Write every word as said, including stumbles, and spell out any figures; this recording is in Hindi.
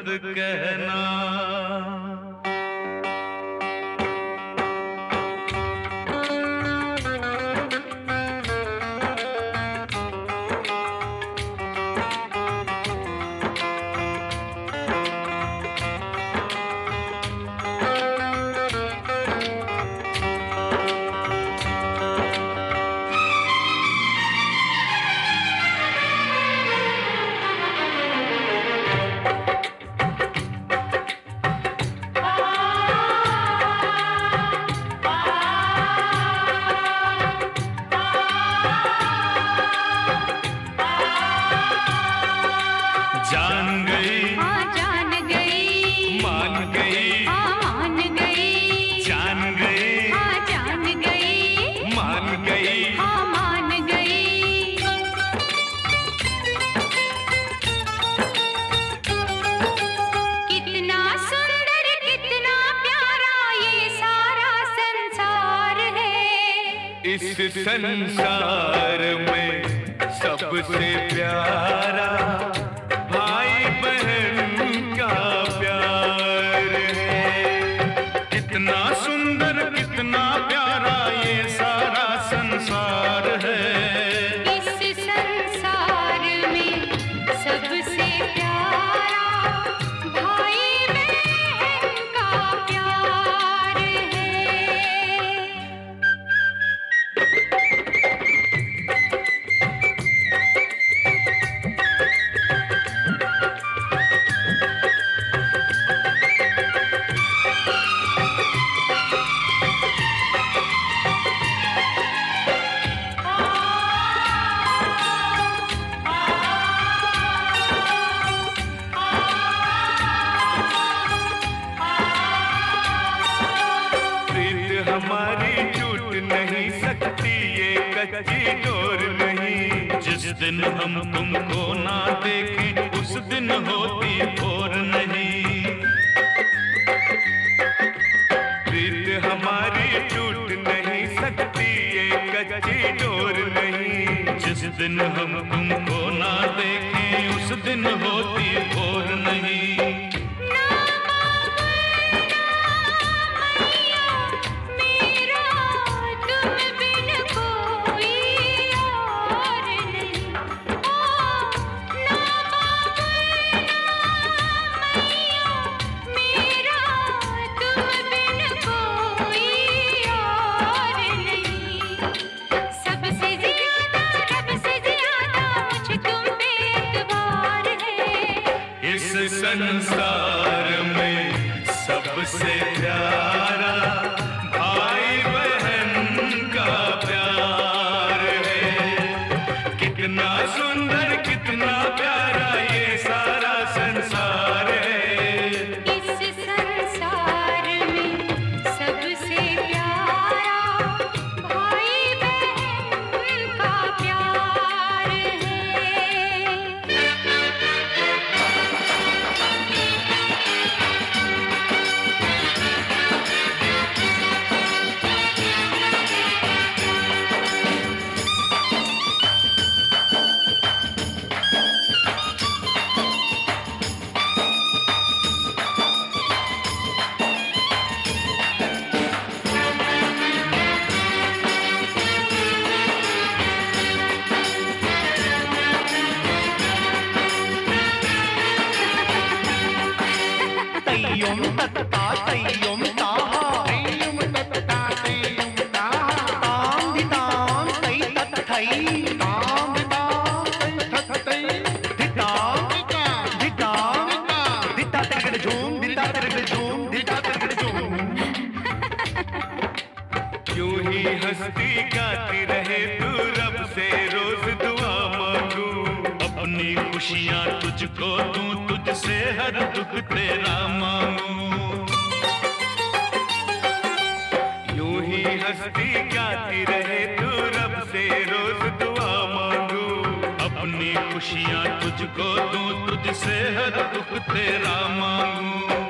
मत कहना। जान गई, हाँ जान गई, मान गई, हाँ मान गई, जान गई, हाँ जान गई, मान गई, हाँ मान गई। कितना सुंदर कितना प्यारा ये सारा संसार है। इस संसार में सबसे प्यारा भाई बहन का प्यार है। कितना सुंदर कितना प्यारा ये सारा संसार है। इस संसार में सबसे प्यारा भाई बहन का प्यार है। हमारी टूट नहीं सकती ये कच्ची डोर नहीं। जिस दिन हम तुमको ना देखें उस दिन होती भोर नहीं। प्रीत हमारी टूट नहीं सकती ये कच्ची डोर नहीं। जिस दिन हम तुमको ना देखें उस दिन होती भोर नहीं। संसार में सबसे प्यारा भाई बहन का प्यार है। कितना सुंदर कितना प्यारा ये सारा संसार है। इस संसार में सबसे प्यारा भाई बहन का प्यार है। तय्युम तत्ता तय्युम ताहा तय्युम तत्ता तय्युम ताहा ताम धिताम तै तत्थै ताम धिताम तै तत्थै धिताम धिताम धिता तिरगड़ झूम धिता तिरगड़ झूम धिता तिरगड़ झूम। यूं ही हंसती गाती रहे तू रब से रोज दुआ मांगू। अपनी खुशियाँ तुझको दूं तुझसे हर दुख तेरा मांगू। यूं ही हंसती गाती रहे तू रब से रोज दुआ मांगू। अपनी खुशियाँ तुझको दूं तुझसे हर दुख तेरा मांगू।